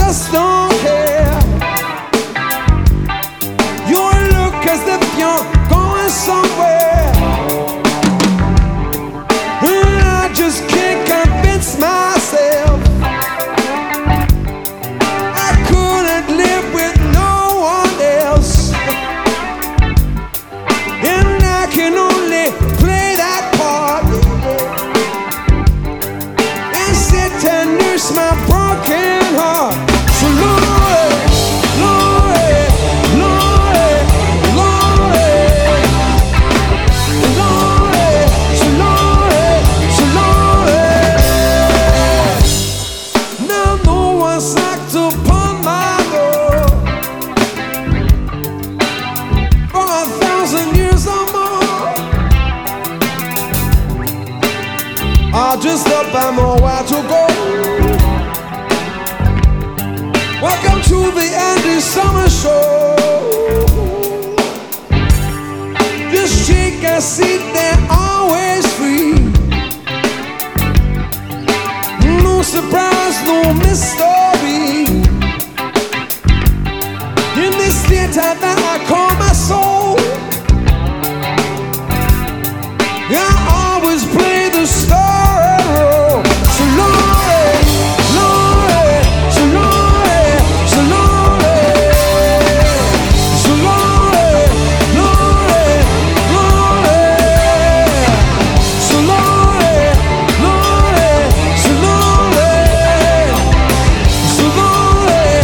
just don't care. You look as if you're going somewhere, and I just can't convince myself I couldn't live with no one else, and I can only play that part and sit and nurse my broken heart. So Lord, Lord, Lord, Lord, Lord, so Lord, so Lord. Now no one's knocked upon my door for 1,000 years or more. I just up, I know where to go. Welcome to the Andy Summer Show. Just take a seat, they're always free. No surprise, no mystery. In this theater that I call my soul, I always play the story role. So Lord, Lord, so Lord, so Lord, so Lord, Lord, Lord, so Lord, Lord, so Lord, so Lord,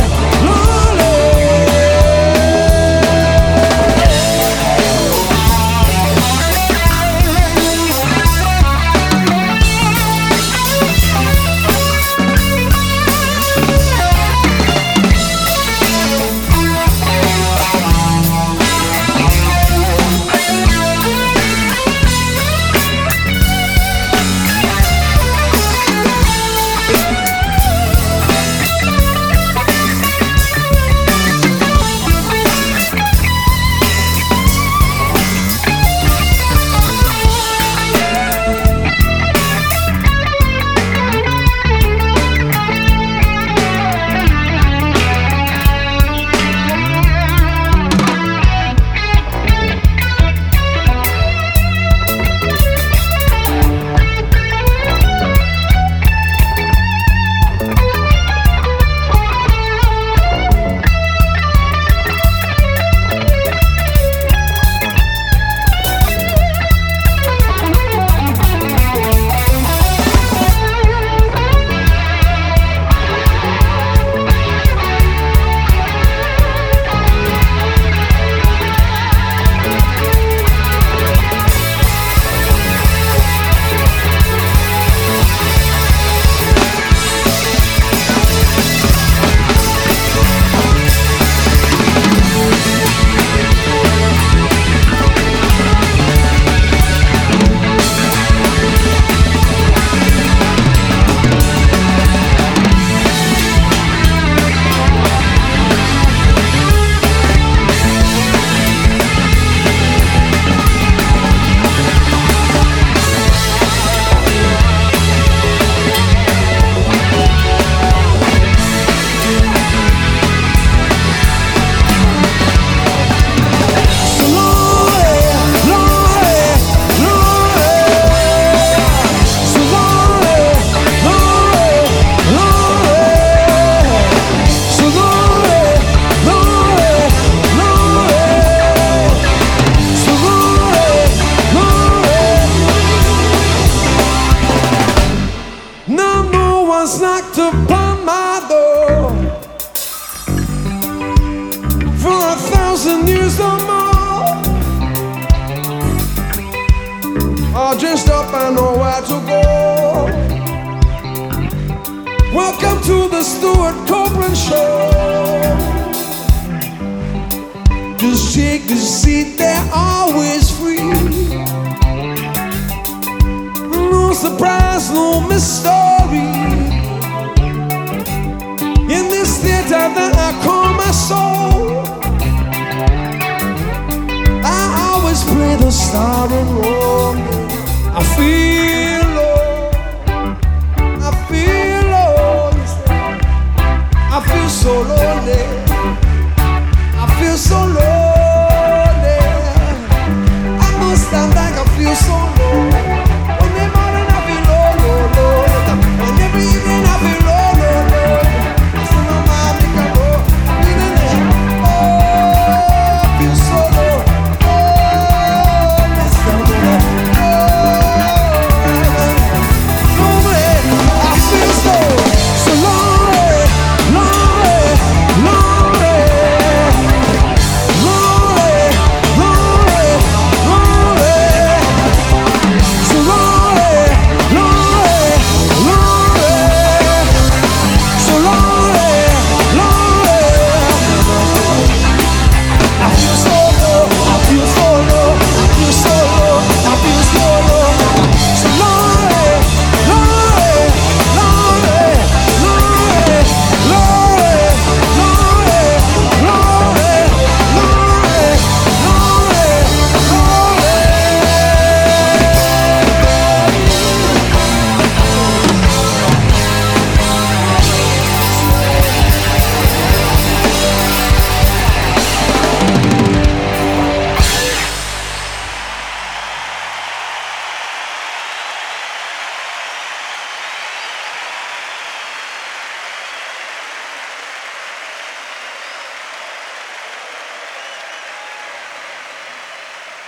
knocked upon my door for 1,000 years or more. All dressed up, I know where to go. Welcome to the Stuart Copeland Show. Just take a seat, they're always free. No surprise, no mystery. In this theater that I call my soul, I always play the starring role. I feel low, I feel low, I feel so day.